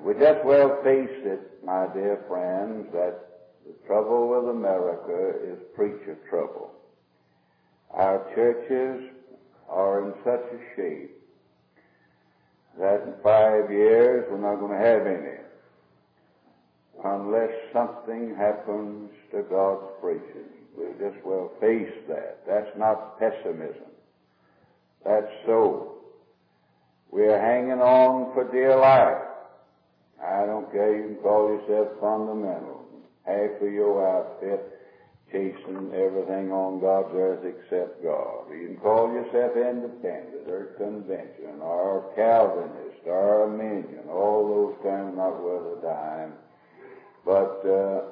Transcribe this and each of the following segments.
We just well face it, my dear friends, that the trouble with America is preacher trouble. Our churches are in such a shape that in 5 years we're not going to have any, unless something happens to God's preachers. We just well face that. That's not pessimism. That's so. We're hanging on for dear life. I don't care, you can call yourself fundamental. Half of your outfit chasing everything on God's earth except God. You can call yourself independent or convention or Calvinist or Arminian. All those terms not worth a dime. But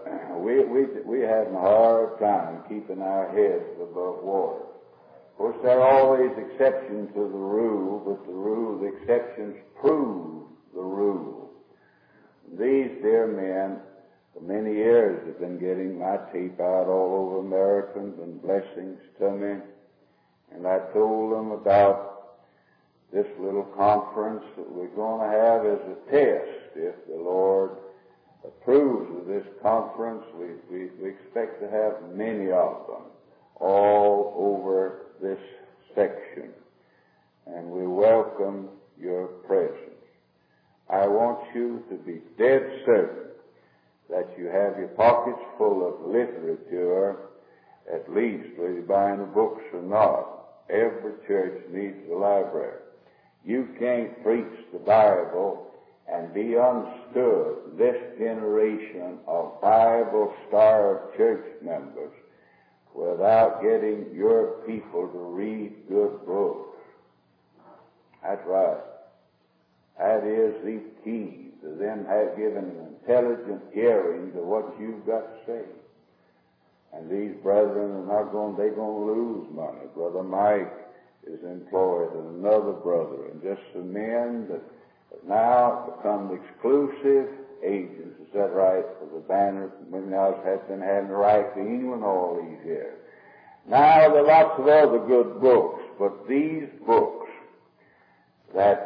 we have a hard time keeping our heads above water. Of course, there are always exceptions to the rule, but the exceptions prove the rule. These dear men, for many years, have been getting my tape out all over Americans and blessings to me. And I told them about this little conference that we're going to have as a test. If the Lord approves of this conference, we expect to have many of them all over this section. And we welcome your presence. I want you to be dead certain that you have your pockets full of literature, at least whether you're buying the books or not. Every church needs a library. You can't preach the Bible and be understood, this generation of Bible-starved church members, without getting your people to read good books. That's right. That is the key to them giving an intelligent hearing to what you've got to say. And these brethren are not going, they're going to lose money. Brother Mike is employed and another brother, and just the men that have now become exclusive agents, is that right, for the banner, when else has been having the right to England all these years. Now there are lots of other good books, but these books that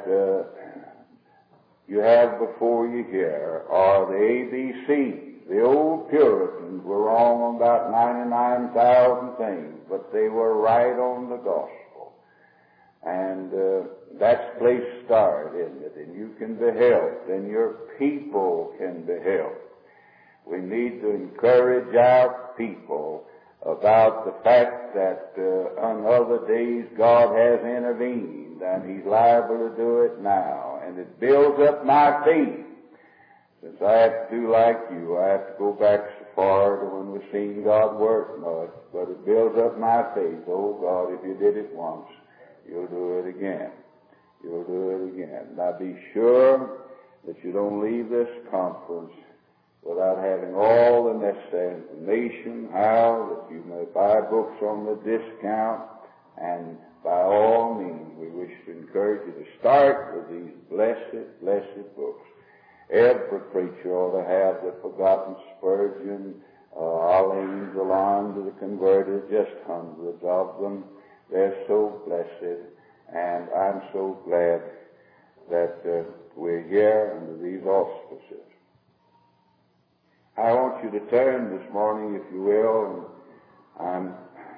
you have before you here are the ABC. The old Puritans were wrong on about 99,000 things, but they were right on the gospel. And that's the place to start, isn't it? And you can be helped, and your people can be helped. We need to encourage our people about the fact that on other days God has intervened, and He's liable to do it now. And it builds up my faith. Since I have to do like you, I have to go back so far to when we've seen God work much, but it builds up my faith. Oh God, if you did it once, you'll do it again. You'll do it again. Now be sure that you don't leave this conference without having all the necessary information, how that you may buy books on the discount, and by all means, we wish to encourage you to start with these blessed, blessed books. Every preacher ought to have the Forgotten Spurgeon, Orleans, Alarm to the Converted, just hundreds of them. They're so blessed, and I'm so glad that we're here under these auspices. I want you to turn this morning, if you will, and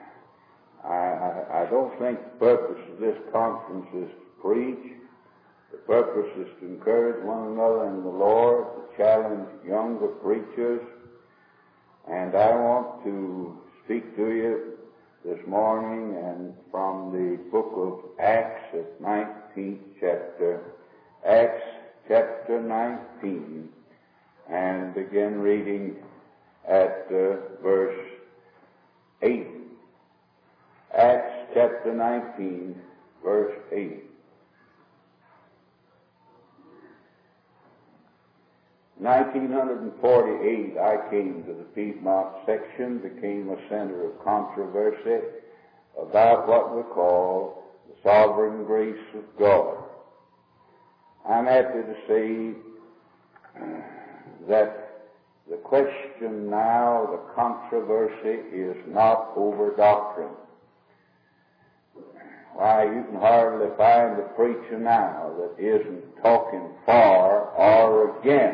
I don't think the purpose of this conference is to preach. The purpose is to encourage one another in the Lord, to challenge younger preachers. And I want to speak to you this morning and from the book of Acts, at 19th chapter, Acts chapter 19, and begin reading at verse 8. Acts chapter 19, verse 8. 1948, I came to the Piedmont section, became a center of controversy about what we call the sovereign grace of God. I'm happy to say that the question now, the controversy, is not over doctrine. Why, you can hardly find a preacher now that isn't talking for or against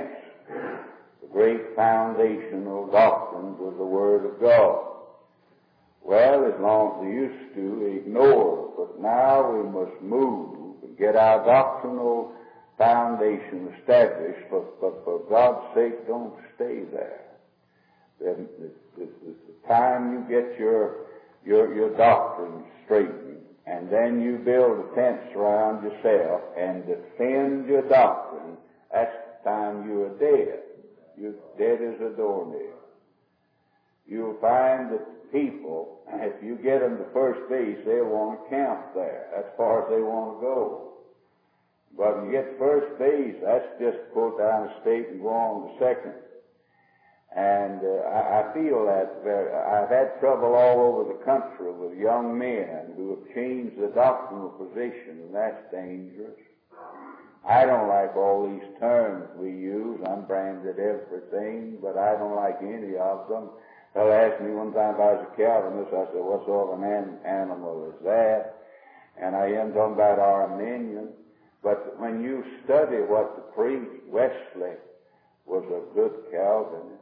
they used to ignore. But now we must move and get our doctrinal foundation established. But for God's sake, don't stay there. The time you get your doctrine straightened, and then you build a fence around yourself and defend your doctrine, that's the time you are dead. You're dead as a doornail. You'll find that people, if you get them to first base, they'll want to camp there. That's as far as they want to go. But when you get to first base, that's just go down the state and go on to second. And I feel that I've had trouble all over the country with young men who have changed the doctrinal position, and that's dangerous. I don't like all these terms we use. I'm branded everything, but I don't like any of them. They'll ask me one time if I was a Calvinist. I said, what sort of an animal is that? And I am talking about Arminian. But when you study what the priest Wesley was a good Calvinist,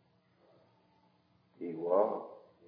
he was.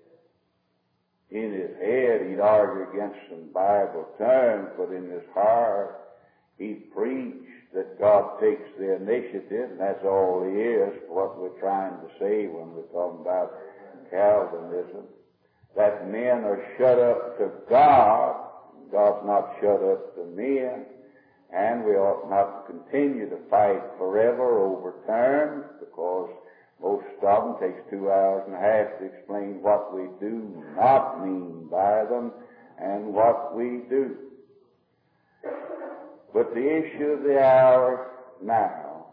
In his head, he'd argue against some Bible terms, but in his heart, he preached that God takes the initiative, and that's all he is, what we're trying to say when we're talking about Calvinism. That men are shut up to God. God's not shut up to men. And we ought not to continue to fight forever over terms, because most of them takes 2 hours and a half to explain what we do not mean by them and what we do. But the issue of the hour now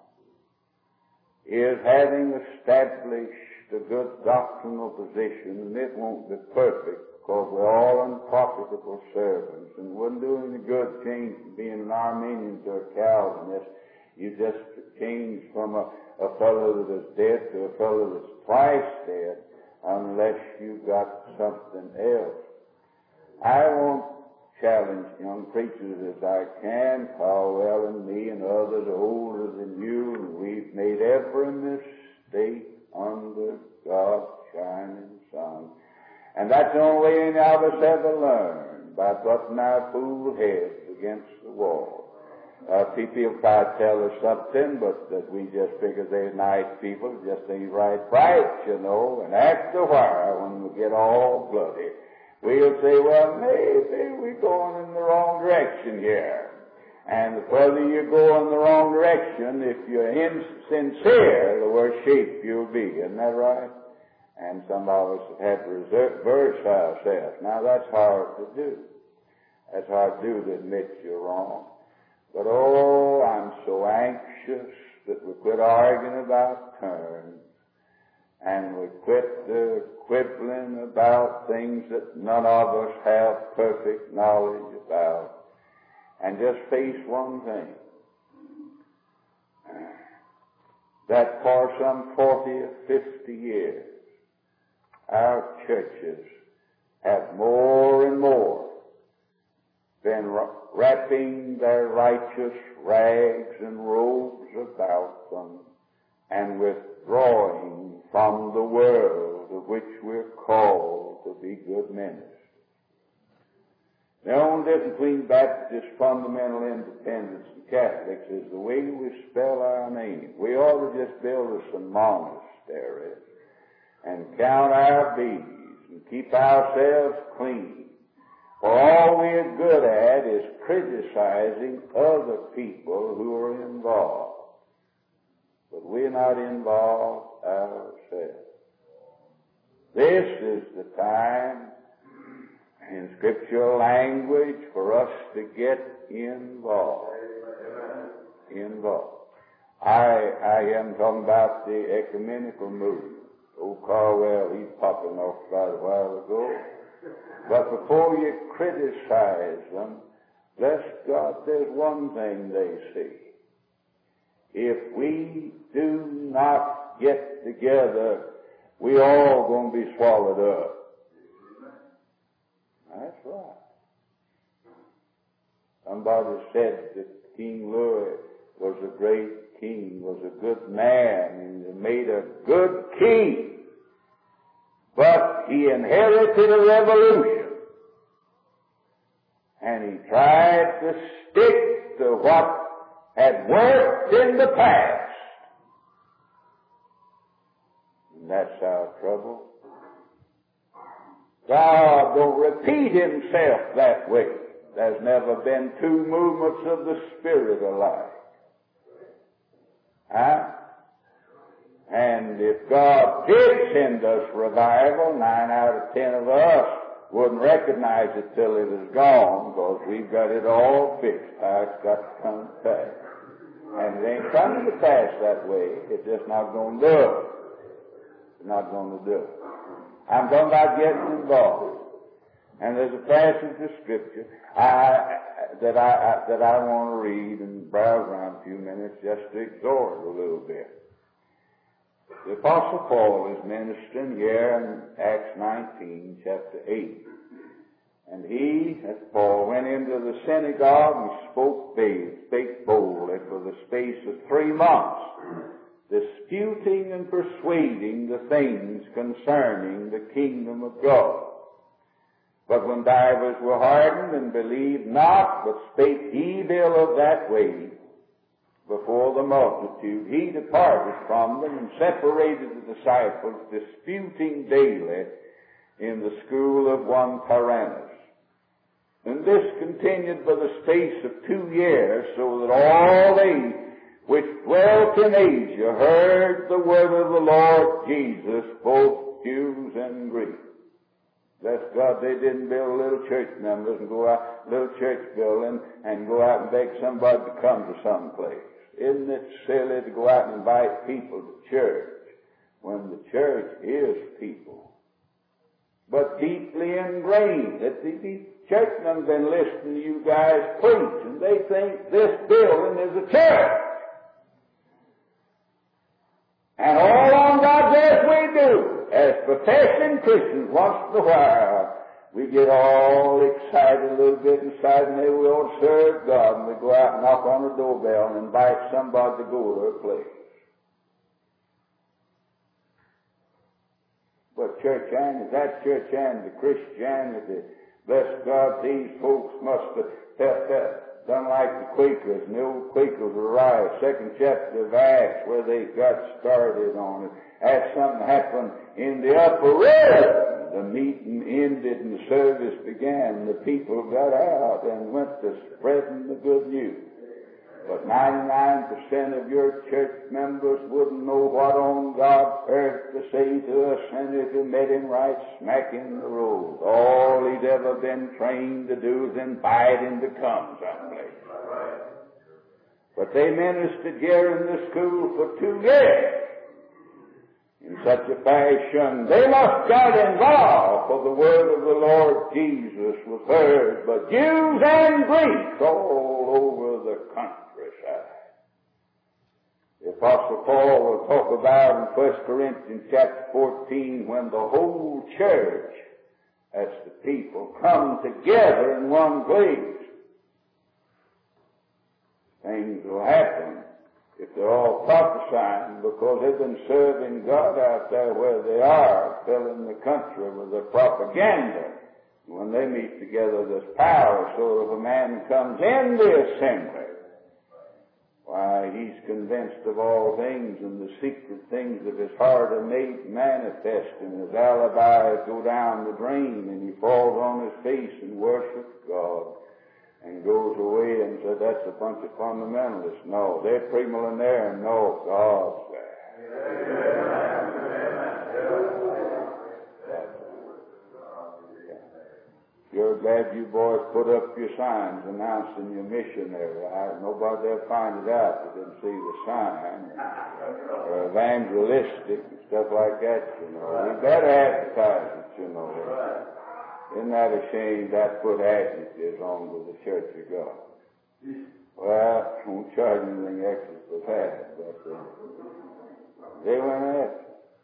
is having established a good doctrinal position, and it won't be perfect because we're all unprofitable servants, and wouldn't do any good change from being an Arminian to a Calvinist. You just change from a fellow that is dead to a fellow that's twice dead, unless you got something else. I won't challenge young preachers as I can, Caldwell and me and others older than you, and we've made every mistake under God's shining sun. And that's the only way any of us ever learn, by butting our fool heads against the wall. People try to tell us something, but that we just figure they're nice people, just ain't right, you know. And after a while, when we get all bloody, we'll say, well, maybe we're going in the wrong direction here. And the further you go in the wrong direction, if you're insincere, the worse shape you'll be. Isn't that right? And some of us have had to reverse ourselves. Now, that's hard to do. That's hard to do, to admit you're wrong. But, oh, I'm so anxious that we quit arguing about terms, and we quit quibbling about things that none of us have perfect knowledge about, and just face one thing, that for some 40 or 50 years, our churches have more and more been wrapping their righteous rags and robes about them and withdrawing from the world of which we're called to be good ministers. The only difference between Baptist fundamental independence and Catholics is the way we spell our name. We ought to just build us some monasteries and count our beads and keep ourselves clean. For all we're good at is criticizing other people who are involved. But we're not involved ourselves. This is the time, in scriptural language, for us to get involved. I am talking about the ecumenical movement. Old Caldwell, he's popping off about a while ago. But before you criticize them, bless God, there's one thing they see. If we do not get together, we all going to be swallowed up. That's right. Somebody said that King Louis was a great king, was a good man, and he made a good king. But he inherited a revolution. And he tried to stick to what had worked in the past. And that's our trouble. God don't repeat himself that way. There's never been two movements of the Spirit alike. Huh? And if God did send us revival, 9 out of 10 of us wouldn't recognize it till it is gone, because we've got it all fixed how it's got to come to pass. And it ain't coming to pass that way. It's just not going to do it. It's not going to do it. I'm talking about getting involved. And there's a passage of Scripture that I want to read and browse around a few minutes just to exhort a little bit. The Apostle Paul is ministering here in Acts 19, chapter 8. And he, that's Paul, went into the synagogue and spake boldly for the space of 3 months, disputing and persuading the things concerning the kingdom of God. But when divers were hardened and believed not, but spake evil of that way before the multitude, he departed from them and separated the disciples, disputing daily in the school of one Tyrannus. And this continued for the space of 2 years, so that all they which dwelt in Asia heard the word of the Lord Jesus, both Jews and Greeks. Bless God, they didn't build little church members and go out, little church building, and go out and beg somebody to come to some place. Isn't it silly to go out and invite people to church when the church is people? But deeply ingrained that the churchmen have been listening to you guys preach, and they think this building is a church. And all on God's earth we do. As professing Christians, once in a while, we get all excited a little bit inside, and they will serve God, and we go out and knock on the doorbell and invite somebody to go to a place. But that church and the Christianity, bless God, these folks must have felt that. Done like the Quakers, and the old Quakers arrived, 2nd chapter of Acts, where they got started on it. As something happened in the upper room, the meeting ended and the service began. The people got out and went to spreading the good news. But 99% of your church members wouldn't know what on God's earth to say to us, and if you met him right smack in the road. All he'd ever been trained to do is invite him to come someplace. But they ministered here in the school for 2 years in such a fashion. They must got involved, for the word of the Lord Jesus was heard by Jews and Greeks all over the countryside. The Apostle Paul will talk about in 1 Corinthians chapter 14 when the whole church, that's the people, come together in one place. Things will happen if they're all prophesying, because they've been serving God out there where they are, filling the country with their propaganda. When they meet together, there's power, so if a man comes in the assembly, why, he's convinced of all things, and the secret things of his heart are made manifest, and his alibis go down the drain, and he falls on his face and worships God, and goes away and says, that's a bunch of fundamentalists. No, they're premillenarian. No, God's there. You're glad you boys put up your signs announcing your missionary. Nobody ever find it out that didn't see the sign. Or evangelistic and stuff like that, you know. We better advertise it, you know. Isn't that a shame that put adjectives on to the Church of God? Well, I won't charge anything extra for that, but they went after.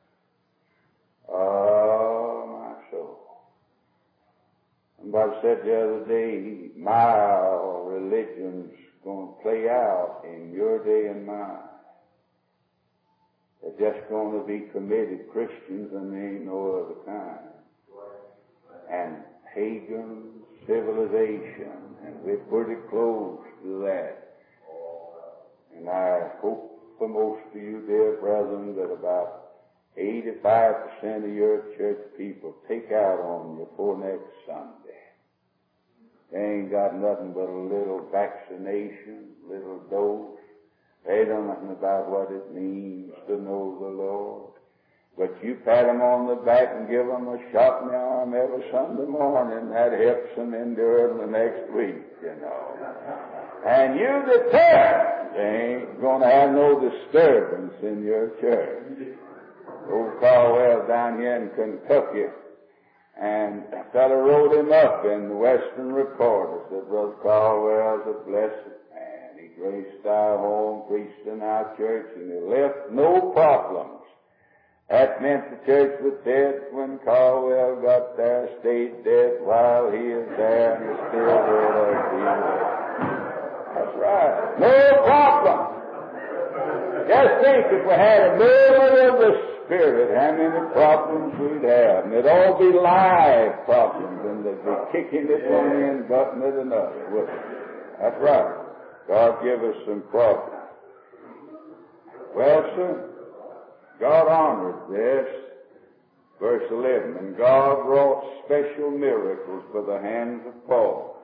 Oh, my soul. Somebody said the other day, my religion's going to play out in your day and mine. They're just going to be committed Christians, and there ain't no other kind. And pagan civilization, and we're pretty close to that. And I hope for most of you, dear brethren, that about 85% of your church people take out on you for next Sunday. They ain't got nothing but a little vaccination, little dose. They don't know nothing about what it means to know the Lord. But you pat them on the back and give them a shot in the arm every Sunday morning. That helps them endure the next week, you know. And you determine they ain't going to have no disturbance in your church. Old Caldwell down here in Kentucky, and a fellow wrote him up in the Western Reporter, said, Brother Caldwell's a blessed man. He graced our home, preached in our church, and he left no problems. That meant the church was dead when Caldwell got there, stayed dead while he is there, and is still there. That's right. No problem. Just think if we had a movement of the Spirit, how many problems we'd have. And it'd all be live problems, and they'd be kicking it one end, butting it another, wouldn't it? That's right. God give us some problems. Well, sir, God honored this. Verse 11, and God wrought special miracles by the hands of Paul.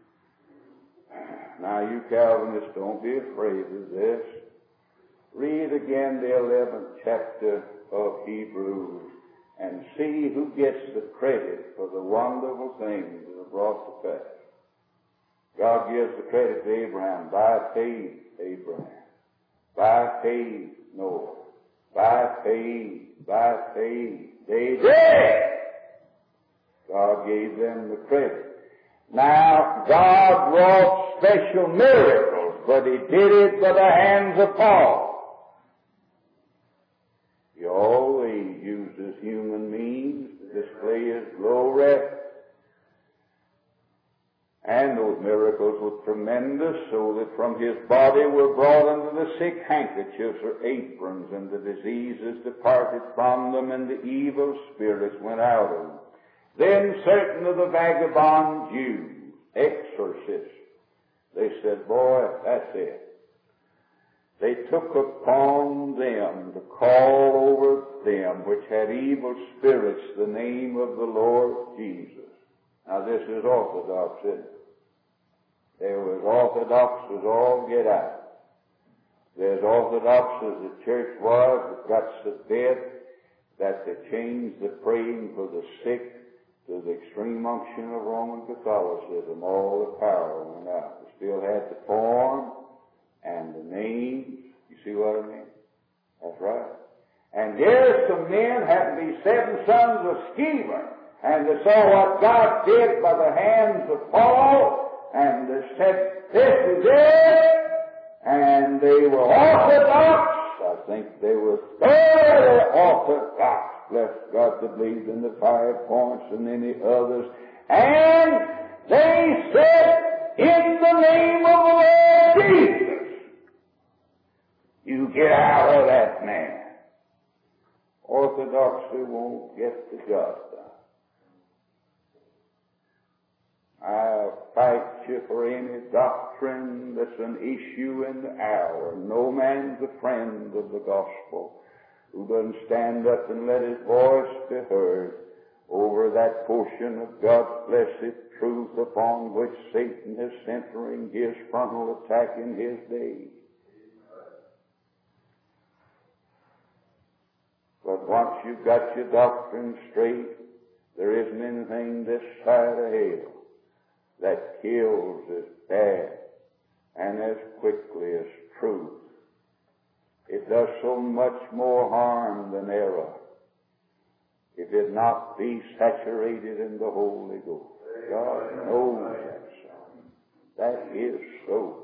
Now, you Calvinists, don't be afraid of this. Read again the 11th chapter of Hebrews and see who gets the credit for the wonderful things that are brought to pass. God gives the credit to Abraham. By faith, Abraham. By faith, Noah. By faith, they did. God gave them the credit. Now, God wrought special miracles, but He did it by the hands of Paul. He always uses human means to display His glory. And those miracles were tremendous, so that from His body were brought unto the sick handkerchiefs or aprons, and the diseases departed from them, and the evil spirits went out of them. Then certain of the vagabond Jews, exorcists, they said, boy, that's it. They took upon them to call over them which had evil spirits the name of the Lord Jesus. Now this is orthodox, isn't it? There was orthodox as all get out. There's orthodox as the church was, that got so dead that they changed the praying for the sick to the extreme unction of Roman Catholicism. All the power went out. They still had the form and the names. You see what I mean? That's right. And here's some men, happen to be 7 sons of Sceva, and they saw what God did by the hands of Paul, and they said, this is it, and they were orthodox. I think they were thoroughly orthodox. Bless God, that believed in the 5 points and any others. And they said, in the name of the Lord Jesus, you get out of that man. Orthodoxy won't get the job done. I'll fight you for any doctrine that's an issue in the hour. No man's a friend of the gospel who doesn't stand up and let his voice be heard over that portion of God's blessed truth upon which Satan is centering his frontal attack in his day. But once you've got your doctrine straight, there isn't anything this side of hell that kills as bad and as quickly as truth. It does so much more harm than error if it not be saturated in the Holy Ghost. God knows that, son. That is so.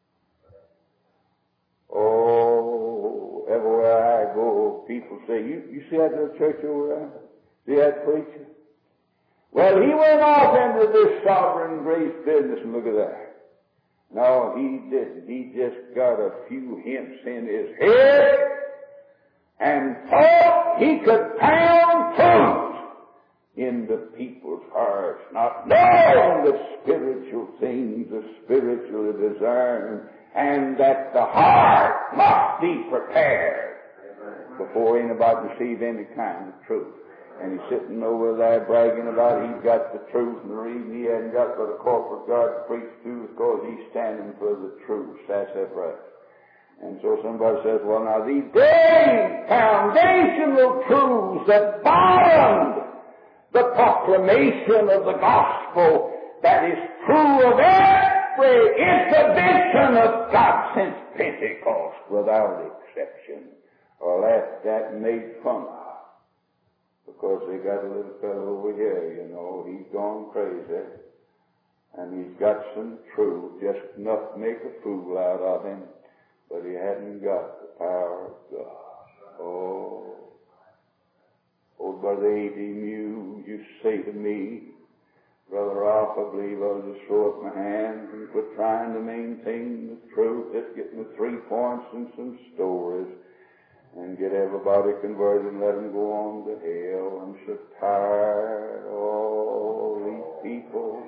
Oh, everywhere I go, people say, you see that little church over there? See that preacher? Well, he went off into this sovereign grace business, and look at that. No, he didn't. He just got a few hints in his head and thought he could pound truth into people's hearts. not knowing the spiritual things, the spiritually discerned, and that the heart must be prepared before anybody receive any kind of truth. And he's sitting over there bragging about he's got the truth, and the reason he hadn't got but a corporate God to preach to is because he's standing for the truth. That's that right. And so somebody says, well, now these great foundational truths that bound the proclamation of the gospel that is true of every intervention of God since Pentecost without exception, are laughed at and made fun of. Because they got a little fellow over here, you know, he's gone crazy. And he's got some truth, just enough to make a fool out of him. But he hadn't got the power of God. Oh, Brother A.D. Muse used to say to me, Brother Ralph, I believe I'll just throw up my hands and quit trying to maintain the truth, just getting the 3 points and some stories, and get everybody converted and let them go on to hell. I'm so tired of all these people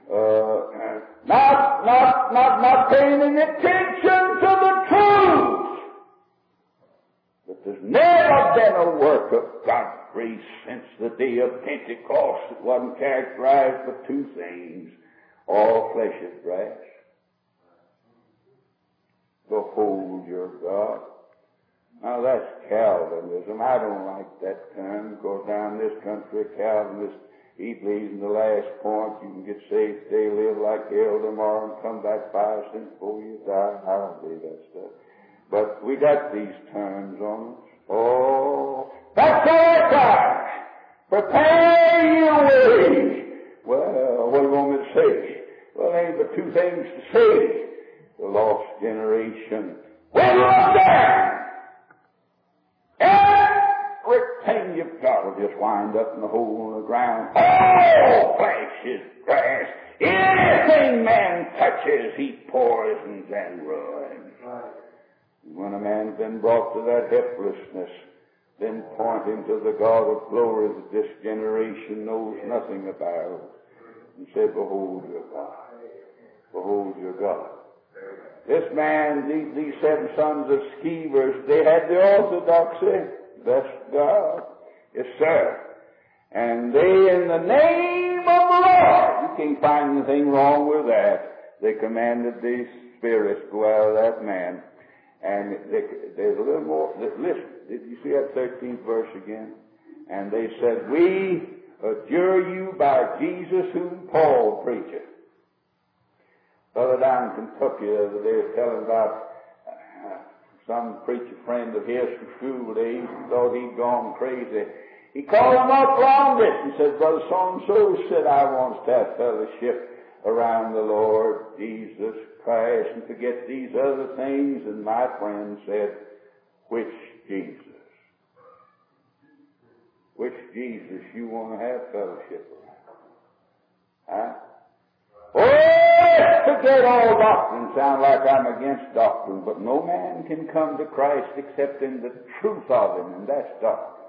not paying any attention to the truth. But there's never been a work of God's grace since the day of Pentecost that wasn't characterized by 2 things. All flesh is grass. Behold your God. Now that's Calvinism. I don't like that term, because down this country, Calvinist, he believes in the last point, you can get saved today, live like hell tomorrow, and come back 5 cents before you die. I don't believe that stuff. But we got these terms on us. Oh, that's all right. Prepare your way. Well, what do you want me to say? Well, there ain't but 2 things to say. The lost generation will look down. Everything you've got will just wind up in the hole in the ground. All flesh is grass. Anything man touches, he poisons and ruins. When a man's been brought to that helplessness, then pointing to the God of glory that this generation knows nothing about, and say, behold your God. Behold your God. This man, these 7 sons of Scevers, they had the orthodoxy. Bless God. Yes, sir. And they, in the name of the Lord, you can't find anything wrong with that. They commanded these spirits go out of that man. And there's a little more. Listen, did you see that 13th verse again? And they said, we adjure you by Jesus whom Paul preacheth. Brother down in Kentucky the other day was telling about some preacher friend of his from school days and thought he'd gone crazy. He called him up long distance and said, Brother so-and-so said, I want to have fellowship around the Lord Jesus Christ and forget these other things. And my friend said, which Jesus? Which Jesus you want to have fellowship around? Huh? Oh, forget all doctrine. Sound like I'm against doctrine, but no man can come to Christ except in the truth of Him, and that's doctrine.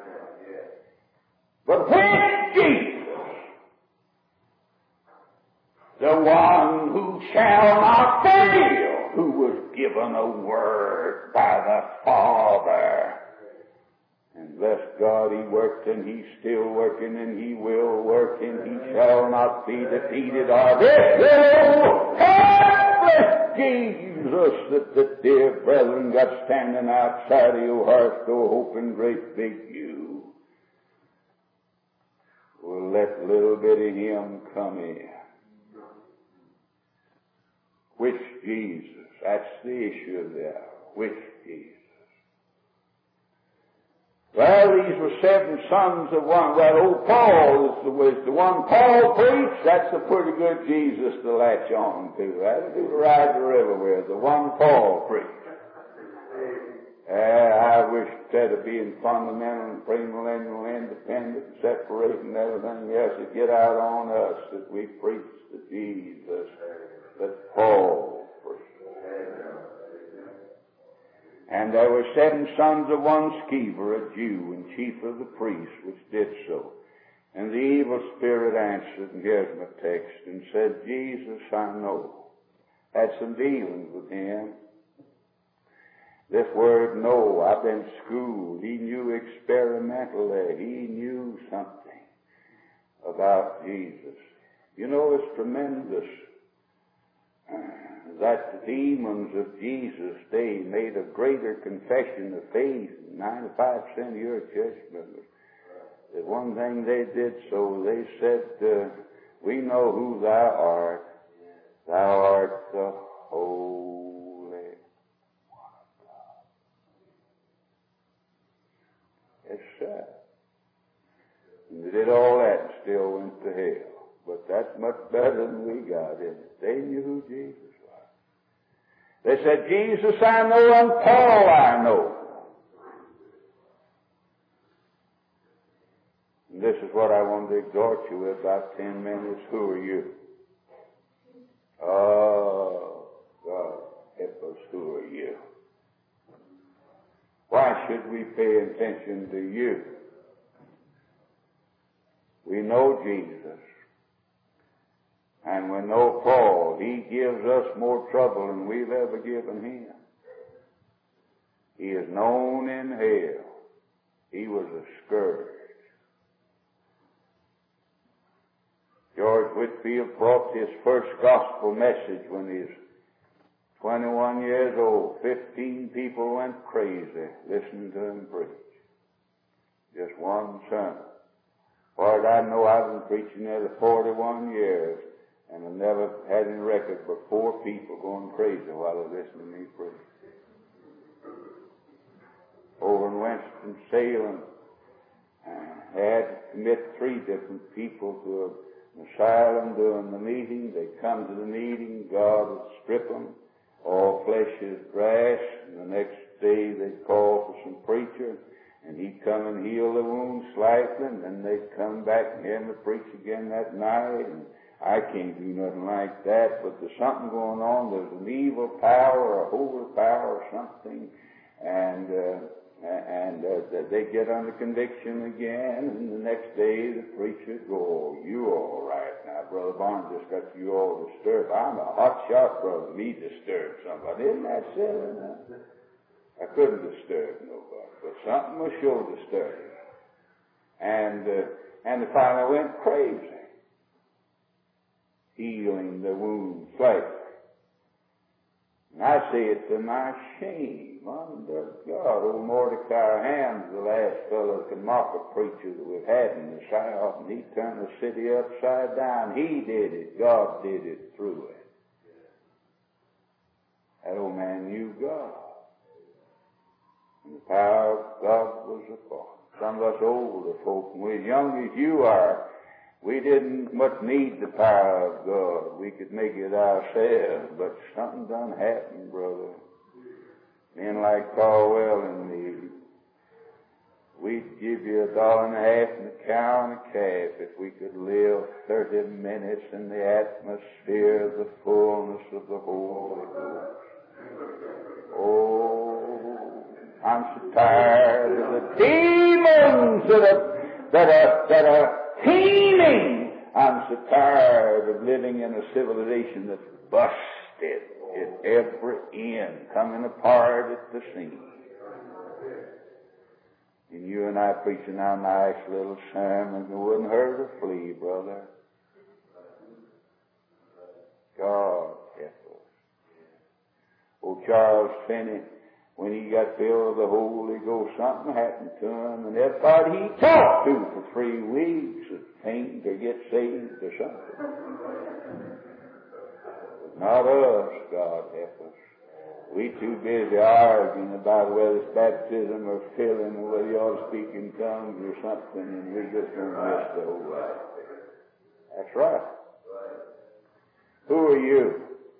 But which Jesus? The one who shall not fail, who was given a word by the Father. And bless God, He worked and He's still working and He will work and He shall not be defeated. This little helpless Jesus that the dear brethren got standing outside of your heart, so hoping great big you will let little bitty Him come in. Which Jesus? That's the issue of the hour. Which Jesus? Well, these were 7 sons of one. Well, old Paul was the one Paul preached. That's a pretty good Jesus to latch on to. That'll do the ride the river with. The one Paul preached. I wish instead of being fundamental and premillennial, independent, and separating everything else, to get out on us that we preach the Jesus that Paul preached. And there were 7 sons of one Sceva, a Jew, and chief of the priests, which did so. And the evil spirit answered, and here's my text, and said, Jesus I know. Had some dealings with him. This word know, I've been schooled. He knew experimentally. He knew something about Jesus. You know, it's tremendous that the demons of Jesus' day made a greater confession of faith than 95% of your church members. The one thing they did so, they said, we know who thou art. Thou art the Holy One of God. Yes, sir. And they did all that and still went to hell. But that's much better than we got, isn't it? They knew who Jesus was. They said, Jesus I know and Paul I know. And this is what I want to exhort you with about 10 minutes. Who are you? Oh, God, help us. Who are you? Why should we pay attention to you? We know Jesus. And we know Paul. He gives us more trouble than we've ever given him. He is known in hell. He was a scourge. George Whitefield brought his first gospel message when he was 21 years old. 15 people went crazy listening to him preach. Just one sermon. As far as I know, I've been preaching there 41 years, and I've never had any record but 4 people going crazy while they're listening to me preach. Over in Winston-Salem, they had to commit 3 different people to an asylum during the meeting. They'd come to the meeting, God would strip them, all flesh is grass, and the next day they'd call for some preacher, and he'd come and heal the wound slightly, and then they'd come back and hear him preach again that night, and I can't do nothing like that, but there's something going on. There's an evil power, a holy power, or something, and they get under conviction again, and the next day the preacher go, oh, you all right now, Brother Barnes just got you all disturbed. I'm a hot shot, brother. Me disturb somebody. Isn't that silly now? I couldn't disturb nobody, but something was sure disturbing. And they finally went crazy, healing the wound slightly. And I say it to my shame. Under God, old Mordecai Ham's the last fellow that could mock a preacher that we've had in the South, and he turned the city upside down. He did it. God did it through it. That old man knew God. And the power of God was upon him. Some of us older folk, when we was young as you are, we didn't much need the power of God. We could make it ourselves, but something done happened, brother. Men like Caldwell and me, we'd give you $1.50 and a cow and a calf if we could live 30 minutes in the atmosphere of the fullness of the Holy Ghost. Oh, I'm so tired of the demons that are teeming. I'm so tired of living in a civilization that's busted at every end, coming apart at the seams. And you and I preaching our nice little sermons, it wouldn't hurt a flea, brother. God help us. Old Charles Finney, when he got filled with the Holy Ghost, something happened to him, and everybody he talked to for 3 weeks would faint or get saved or something. Not us, God help us. We too busy arguing about whether it's baptism or filling or whether you ought to speak in tongues or something, and we just don't miss the whole lot. That's right. Who are you?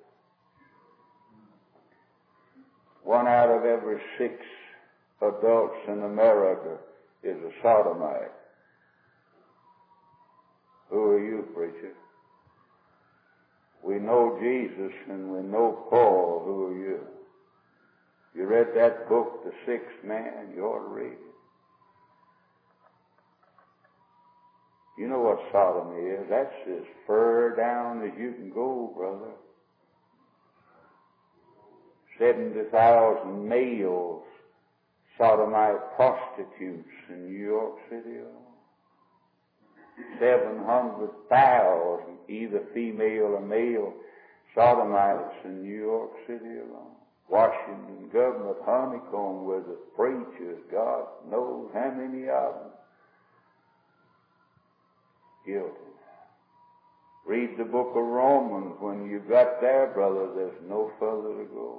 1 out of every 6 adults in America is a sodomite. Who are you, preacher? We know Jesus and we know Paul. Who are you? You read that book, The Sixth Man? You ought to read it. You know what Sodom is. That's as far down as you can go, brother. 70,000 males sodomite prostitutes in New York City alone. 700,000 either female or male sodomites in New York City alone. Washington government honeycombed with the preachers, God knows how many of them guilty. Read the book of Romans. When you got there, brother, there's no further to go.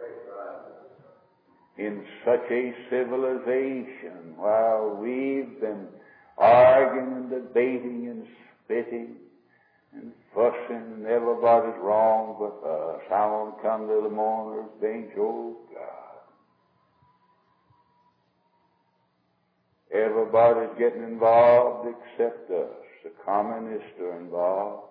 In such a civilization, while we've been arguing and debating and spitting and fussing, and everybody's wrong but us, I want to come to the mourner's bench, oh God. Everybody's getting involved except us. The communists are involved.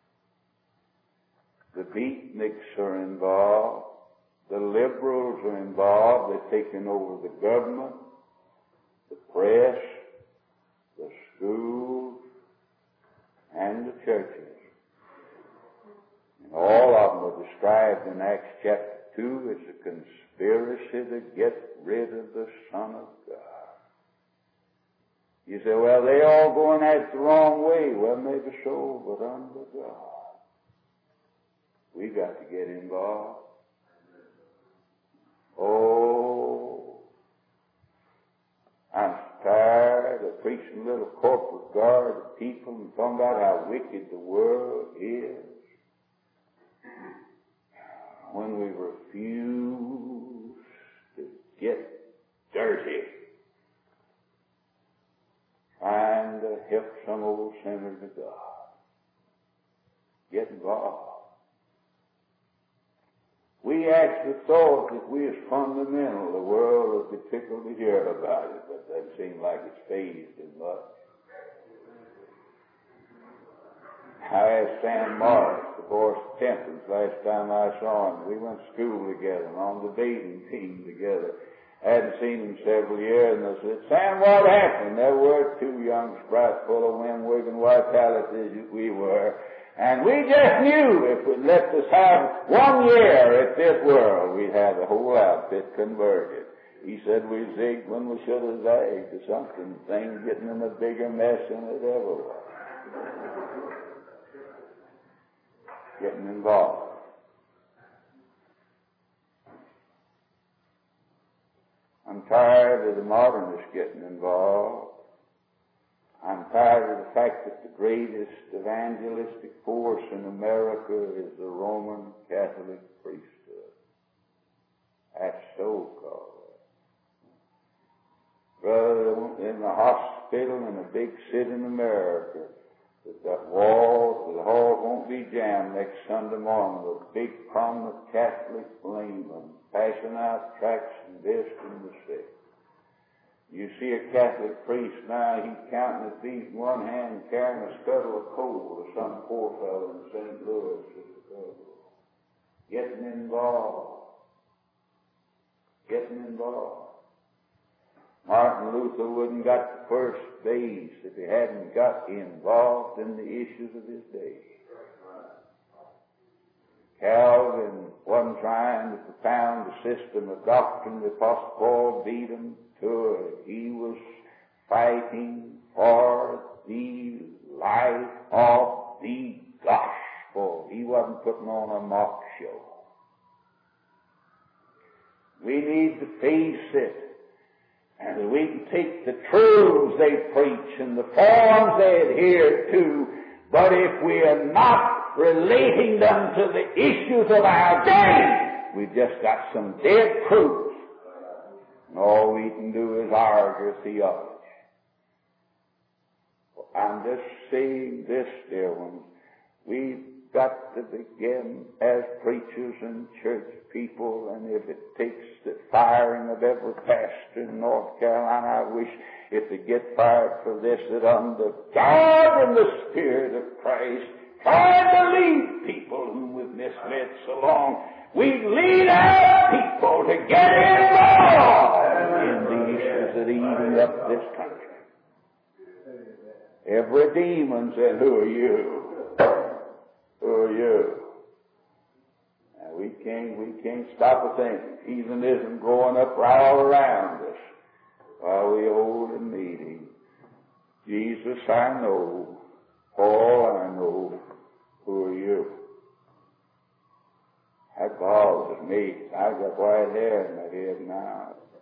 The beatniks are involved. The liberals are involved. They're taking over the government, the press, the schools, and the churches. And all of them are described in Acts chapter 2 as a conspiracy to get rid of the Son of God. You say, well, they all going at it the wrong way. Well, maybe so, but under God. We got to get involved. Oh, I'm tired of preaching little corporate guard of people and talking about how wicked the world is. When we refuse to get dirty, trying to help some old sinner to God. Get involved. We actually thought that we was fundamental. The world would be tickled to hear about it, but it doesn't seem like it's phased as much. I asked Sam Morris, the Boris Temperance, last time I saw him. We went to school together and on the debating team together. I hadn't seen him several years, and I said, Sam, what happened? There were two young sprites full of wind-wig and vitality as we were. And we just knew if we'd let us have 1 year at this world, we'd have the whole outfit converted. He said we zigged when we should have zagged or something. Things getting in a bigger mess than it ever was. Getting involved. I'm tired of the modernists getting involved. I'm tired of the fact that the greatest evangelistic force in America is the Roman Catholic priesthood. That's so-called. Brother, in the hospital in a big city in America, the hall won't be jammed next Sunday morning with a big prominent Catholic layman passing out tracts and visiting the sick. You see a Catholic priest now, he's counting his feet in one hand, carrying a scuttle of coal to some poor fellow in St. Louis. Getting involved. Getting involved. Martin Luther wouldn't got to first base if he hadn't got involved in the issues of his day. Calvin wasn't trying to propound a system of doctrine. The Apostle Paul beat him to it. He was fighting for the life of the gospel. He wasn't putting on a mock show. We need to face it. And we can take the truths they preach and the forms they adhere to, but if we are not relating them to the issues of our day, we've just got some dead truths. And all we can do is argue theology. Well, I'm just saying this, dear ones. We've got to begin as preachers and church people, and if it takes the firing of every pastor in North Carolina, I wish if they get fired for this, that under God and the Spirit of Christ, trying to lead people whom we've misled so long, we lead our people to get involved in the issues that are eating up this country. Every demon said, who are you? Who are you? Now we can't stop a thing. Heathenism growing up right all around us while we hold a meeting. Jesus, I know. Paul, I know. Who are you? That bothers me. I've got white hair in my head now.